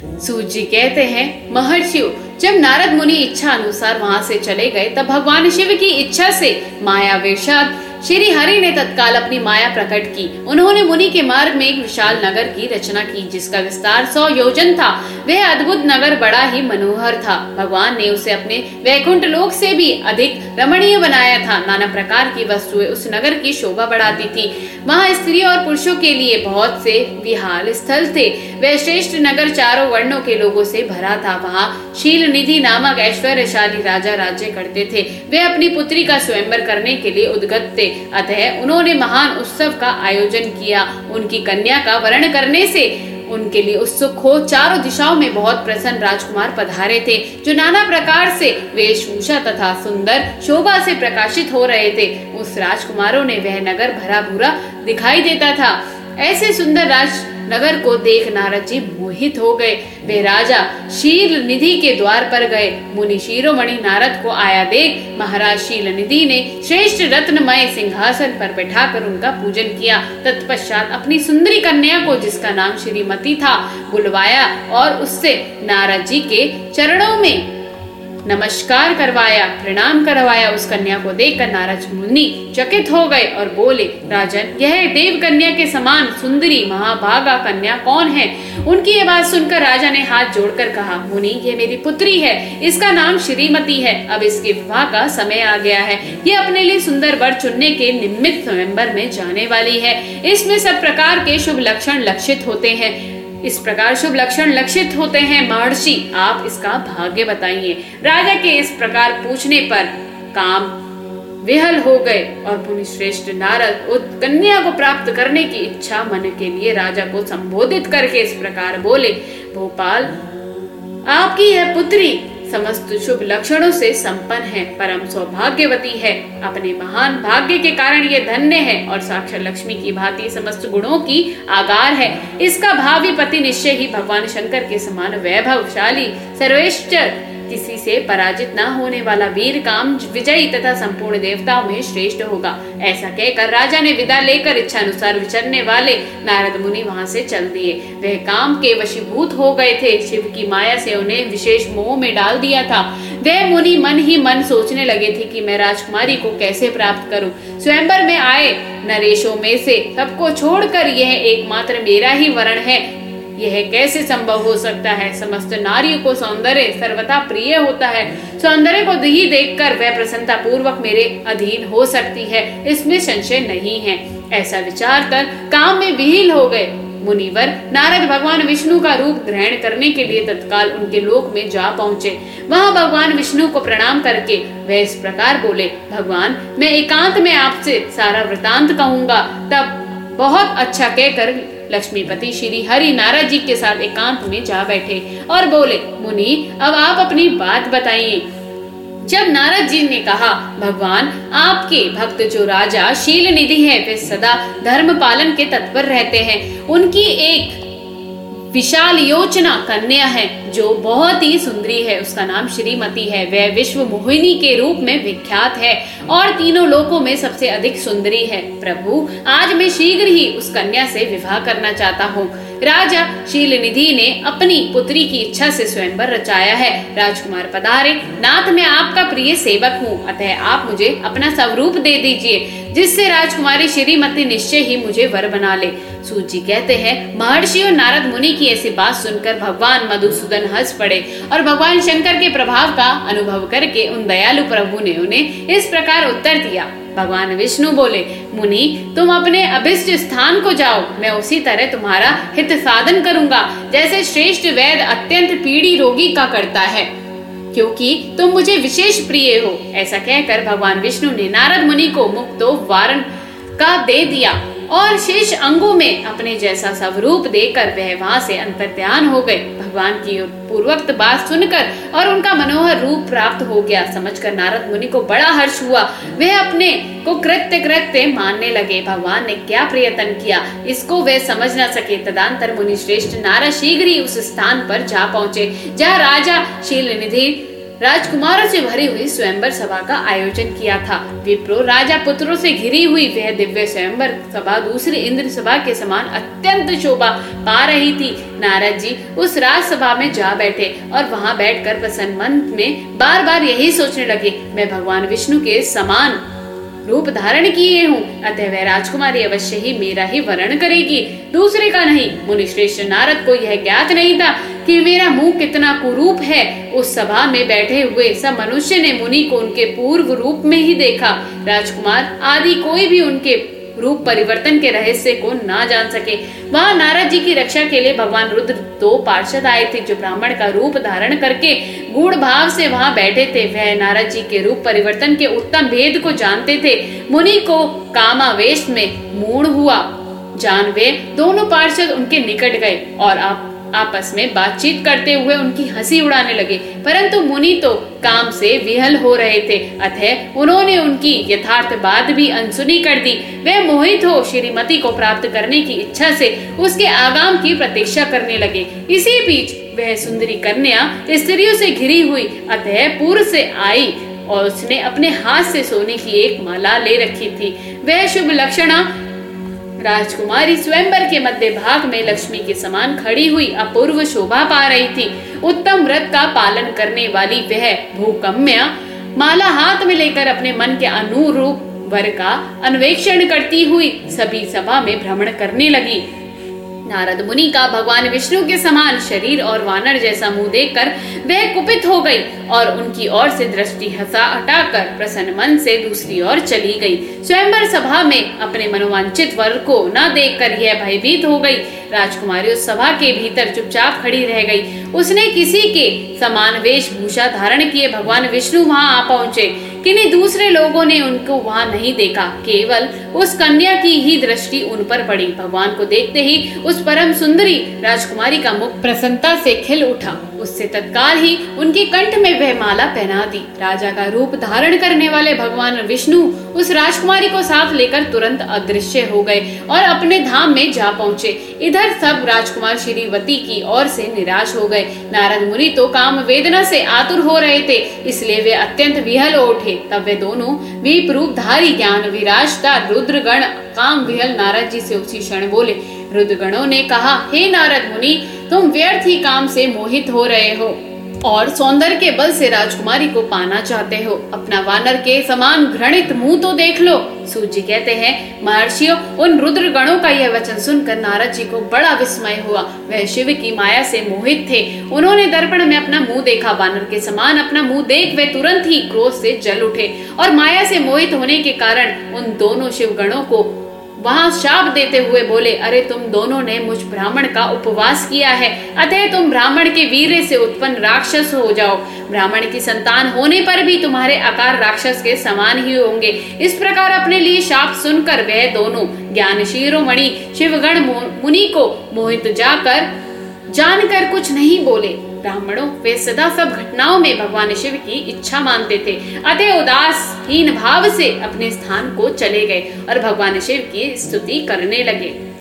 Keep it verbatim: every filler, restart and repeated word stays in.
सूत जी कहते हैं, महर्षियों, जब नारद मुनि इच्छा अनुसार वहाँ से चले गए तब भगवान शिव की इच्छा से माया वेशात श्री हरि ने तत्काल अपनी माया प्रकट की। उन्होंने मुनि के मार्ग में एक विशाल नगर की रचना की जिसका विस्तार सौ योजन था। वह अद्भुत नगर बड़ा ही मनोहर था। भगवान ने उसे अपने वैकुंठ लोक से भी अधिक रमणीय बनाया था। नाना प्रकार की वस्तुएं उस नगर की शोभा बढ़ाती थी। वहाँ स्त्री और पुरुषों के लिए बहुत से विहार स्थल थे। वह श्रेष्ठ नगर चारों वर्णों के लोगों से भरा था। वहाँ शील निधि नामक ऐश्वर्यशाली राजा राज्य करते थे। वे अपनी पुत्री का स्वयंवर करने के लिए उद्गत थे। अतः उन्होंने महान उत्सव का आयोजन किया। उनकी कन्या का वर्ण करने से उनके लिए उत्सुक हो चारों दिशाओं में बहुत प्रसन्न राजकुमार पधारे थे, जो नाना प्रकार से वेशभूषा तथा सुंदर शोभा से प्रकाशित हो रहे थे। उस राजकुमारों ने वह नगर भरा भूरा दिखाई देता था। ऐसे सुंदर राज नगर को देख नारद जी मोहित हो गए। वे राजा शील निधि के द्वार पर गए। मुनि शिरोमणि नारद को आया देख महाराज शील निधि ने श्रेष्ठ रत्नमय सिंहासन पर बैठाकर उनका पूजन किया। तत्पश्चात अपनी सुंदरी कन्या को, जिसका नाम श्रीमती था, बुलवाया और उससे नारद जी के चरणों में नमस्कार करवाया, प्रणाम करवाया। उस कन्या को देखकर नारद मुनि चकित हो गए और बोले, राजन, यह देव कन्या के समान सुंदरी महाभागा कन्या कौन है? उनकी ये बात सुनकर राजा ने हाथ जोड़कर कहा, मुनि, ये मेरी पुत्री है। इसका नाम श्रीमती है। अब इसके विवाह का समय आ गया है। ये अपने लिए सुंदर वर चुनने के निमित्त स्वयंवर में जाने वाली है। इसमें सब प्रकार के शुभ लक्षण लक्षित होते हैं। इस प्रकार शुभ लक्षण लक्षित होते हैं। महर्षि, आप इसका भाग्य बताइए। राजा के इस प्रकार पूछने पर काम विहल हो गए और मुनि श्रेष्ठ नारद उस कन्या को प्राप्त करने की इच्छा मन के लिए राजा को संबोधित करके इस प्रकार बोले, भोपाल, आपकी यह पुत्री समस्त शुभ लक्षणों से संपन्न है, परम सौभाग्यवती है। अपने महान भाग्य के कारण ये धन्य है और साक्षात लक्ष्मी की भांति समस्त गुणों की आगार है। इसका भावी पति निश्चय ही भगवान शंकर के समान वैभवशाली, सर्वश्रेष्ठ, किसी से पराजित न होने वाला, वीर, काम विजयी तथा संपूर्ण देवताओं में श्रेष्ठ होगा। ऐसा कहकर राजा ने विदा लेकर इच्छा अनुसार विचरने वाले नारद मुनि वहां से चल दिए। वह काम के वशीभूत हो गए थे। शिव की माया से उन्हें विशेष मोह में डाल दिया था। वह मुनि मन ही मन सोचने लगे थे कि मैं राजकुमारी को कैसे प्राप्त करूं। स्वयंवर में आए नरेशों में से सबको छोड़कर यह एकमात्र मेरा ही वरण है। यह कैसे संभव हो सकता है? समस्त नारियों को सौंदर्य सर्वथा प्रिय होता है। सौंदर्य को ही देखकर वह प्रसन्नता पूर्वक मेरे अधीन हो सकती है, इसमें संशय नहीं है। ऐसा विचार कर काम में विहीन हो गए। मुनिवर नारद भगवान विष्णु का रूप ग्रहण करने के लिए तत्काल उनके लोक में जा पहुँचे। वहाँ भगवान विष्णु को प्रणाम करके वह इस प्रकार बोले, भगवान, मैं एकांत में आपसे सारा वृतांत कहूँगा। तब बहुत अच्छा कहकर लक्ष्मीपति श्री हरि नारद जी के साथ एकांत में जा बैठे और बोले, मुनि, अब आप अपनी बात बताइए। जब नारद जी ने कहा, भगवान, आपके भक्त जो राजा शील निधि है, वे सदा धर्म पालन के तत्पर रहते हैं। उनकी एक विशाल योचना कन्या है जो बहुत ही सुंदरी है। उसका नाम श्रीमती है। वह विश्व मोहिनी के रूप में विख्यात है और तीनों लोकों में सबसे अधिक सुंदरी है। प्रभु, आज मैं शीघ्र ही उस कन्या से विवाह करना चाहता हूँ। राजा शील निधि ने अपनी पुत्री की इच्छा से स्वयंवर रचाया है। राजकुमार पधारे। नाथ, मैं आपका प्रिय सेवक हूँ, अतः आप मुझे अपना स्वरूप दे दीजिए, जिससे राजकुमारी श्रीमती निश्चय ही मुझे वर बना ले। सूत जी कहते हैं, महर्षि और नारद मुनि की ऐसी बात सुनकर भगवान मधुसूदन हंस पड़े और भगवान शंकर के प्रभाव का अनुभव करके उन दयालु प्रभु ने उन्हें इस प्रकार उत्तर दिया। भगवान विष्णु बोले, मुनि, तुम अपने अभिष्ट स्थान को जाओ। मैं उसी तरह तुम्हारा हित साधन करूंगा, जैसे श्रेष्ठ वैद्य अत्यंत पीड़ी रोगी का करता है, क्योंकि तुम मुझे विशेष प्रिय हो। ऐसा कहकर भगवान विष्णु ने नारद मुनि को मुक्तो वारण का दे दिया और शेष अंगों में अपने जैसा स्वरूप देकर वह वहां से अंतर्ध्यान हो गए। भगवान की पूर्वोक्त बात सुनकर और उनका मनोहर रूप प्राप्त हो गया समझकर नारद मुनि को बड़ा हर्ष हुआ। वह अपने को कृत्य कृत्य मानने लगे। भगवान ने क्या प्रयत्न किया, इसको वे समझ न सके। तदंतर मुनि श्रेष्ठ नारद शीघ्र ही उस स्थान पर जा पहुँचे जहाँ राजा शील निधि राजकुमारों से भरी हुई स्वयंवर सभा का आयोजन किया था। विप्रो राजा पुत्रों से घिरी हुई वह दिव्य स्वयंवर सभा दूसरी इंद्र सभा के समान अत्यंत शोभा पा रही थी। नारद जी उस राजसभा में जा बैठे और वहां बैठकर प्रसन्न मन में बार बार यही सोचने लगे, मैं भगवान विष्णु के समान रूप धारण किए हूँ, अतः वह राजकुमारी अवश्य ही मेरा ही वर्ण करेगी, दूसरे का नहीं। मुनि श्रेष्ठ नारद को यह ज्ञात नहीं था कि मेरा मुंह कितना कुरूप है। उस सभा में बैठे हुए सब मनुष्य ने मुनि को उनके पूर्व रूप में ही देखा। राजकुमार आदि कोई भी उनके रूप परिवर्तन के रहस्य को ना जान सके। वहाँ नारद जी की रक्षा के लिए भगवान रुद्र दो पार्षद आए थे, जो ब्राह्मण का रूप धारण करके गूढ़ भाव से वहाँ बैठे थे। वह नारद जी के रूप परिवर्तन के उत्तम भेद को जानते थे। मुनि को कामावेश में मूढ़ हुआ जान वे दोनों पार्षद उनके निकट गए और आप आपस में बातचीत करते हुए उनकी हंसी उड़ाने लगे, परंतु मुनि तो काम से विहल हो रहे थे, अतः उन्होंने उनकी यथार्थ बात भी अनसुनी कर दी। वे मोहित हो श्रीमती को प्राप्त करने की इच्छा से उसके आगाम की प्रतीक्षा करने लगे। इसी बीच वह सुंदरी कन्या स्त्रियों से घिरी हुई अतः पूर्व से आई और उसने अपने हाथ से सोने की एक माला ले रखी थी। वह शुभ लक्षणा राजकुमारी स्वयंवर के मध्य भाग में लक्ष्मी के समान खड़ी हुई अपूर्व शोभा पा रही थी। उत्तम व्रत का पालन करने वाली वह भूकम्या माला हाथ में लेकर अपने मन के अनुरूप वर का अन्वेषण करती हुई सभी सभा में भ्रमण करने लगी। नारद मुनि का भगवान विष्णु के समान शरीर और वानर जैसा मुंह देखकर वह कुपित हो गई और उनकी ओर से दृष्टि हटा हटाकर प्रसन्न मन से दूसरी ओर चली गई। स्वयंवर सभा में अपने मनोवांछित वर को न देखकर यह भयभीत हो गई। राजकुमारी उस सभा के भीतर चुपचाप खड़ी रह गई। उसने किसी के समान वेशभूषा धारण किए भगवान विष्णु वहां आ पहुंचे, किन्हीं दूसरे लोगों ने उनको वहां नहीं देखा। केवल उस कन्या की ही दृष्टि उन पर पड़ी। भगवान को देखते ही उस परम सुंदरी राजकुमारी का मुख प्रसन्नता से खिल उठा। उससे तत्काल ही उनके कंठ में वह माला पहना दी। राजा का रूप धारण करने वाले भगवान विष्णु उस राजकुमारी को साथ लेकर तुरंत अदृश्य हो गए और अपने धाम में जा पहुँचे। इधर सब राजकुमार श्रीवती की ओर से निराश हो गए। नारद मुनि तो काम वेदना से आतुर हो रहे थे, इसलिए वे अत्यंत विहल हो उठे। तब वे दोनों विप रूपधारी ज्ञान विराजता रुद्रगण काम विहल नारद जी से उसी क्षण बोले। रुद्रगणों ने कहा, हे नारद मुनि, तुम व्यर्थ ही काम से मोहित हो रहे हो और सौंदर्य के बल से राजकुमारी को पाना चाहते हो। अपना वानर के समान घृणित मुंह तो देख लो। सूत जी कहते हैं, महर्षियों, उन रुद्र गणों का यह वचन सुनकर नारद जी को बड़ा विस्मय हुआ। वह शिव की माया से मोहित थे। उन्होंने दर्पण में अपना मुंह देखा। वानर के समान अपना मुंह देख वे तुरंत ही क्रोध से जल उठे और माया से मोहित होने के कारण उन दोनों शिव गणों को वहां शाप देते हुए बोले, अरे तुम दोनों ने मुझ ब्राह्मण का उपवास किया है, अतः तुम ब्राह्मण के वीर्य से उत्पन्न राक्षस हो जाओ। ब्राह्मण की संतान होने पर भी तुम्हारे आकार राक्षस के समान ही होंगे। इस प्रकार अपने लिए शाप सुनकर वह दोनों ज्ञान शिरोमणि शिवगण मुनि को मोहित जाकर जानकर कुछ नहीं बोले। ब्राह्मणों वे सदा सब घटनाओं में भगवान शिव की इच्छा मानते थे, अतः उदासहीन भाव से अपने स्थान को चले गए और भगवान शिव की स्तुति करने लगे।